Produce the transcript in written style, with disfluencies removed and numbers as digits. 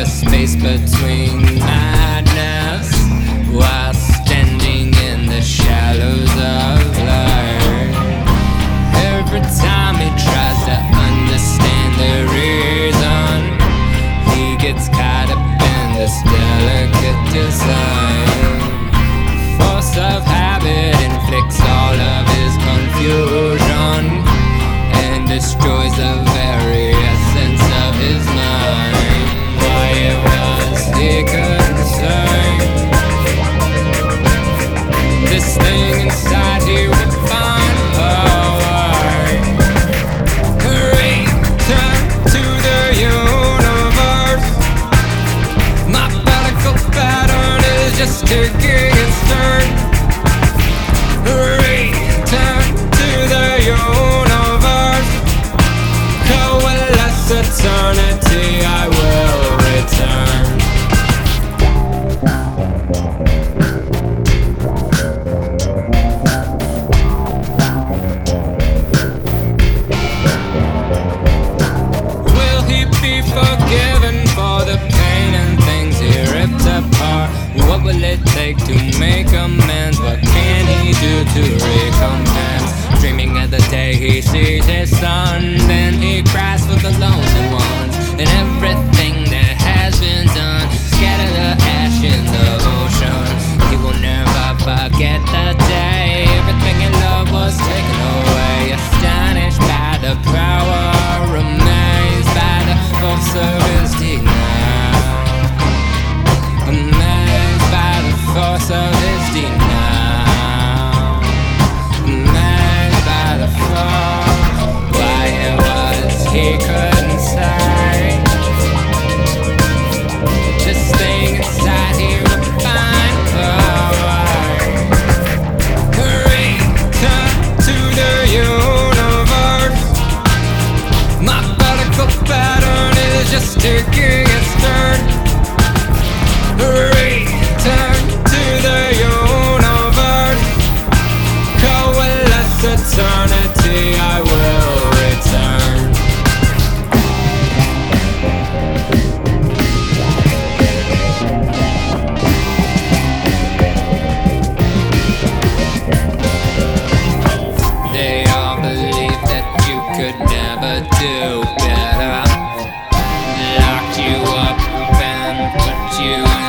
the space between madness while standing in the shallows of life. Every time he tries to understand the reason, he gets caught up in this delicate design. Force of habit inflicts all of his confusion and destroys the very essence of his mind. Why it was he couldn't say. This thing inside he would find a way. Return to the universe. Mathematical pattern is just taking its turn. Return to the universe. Coalesce eternity, I will return. Will he be forgiven for the pain and things he ripped apart? What will it take to make amends? What can he do to recompense? Dreaming of the day he sees his son, then he cries for the lonely ones and everything that has been done. Scatter the ash in the ocean. He will never forget the day everything in love was taken away. Astonished by the power, amazed by the force of his denial. Amazed by the force of his denial. Amazed by the force. Why it was he couldn't say. This thing inside he would find a way. Return to the universe. Mathematical pattern is just taking its turn. Return to the universe. Coalesce eternity, I will return. They all believed that you could never do better. Locked you up and put you in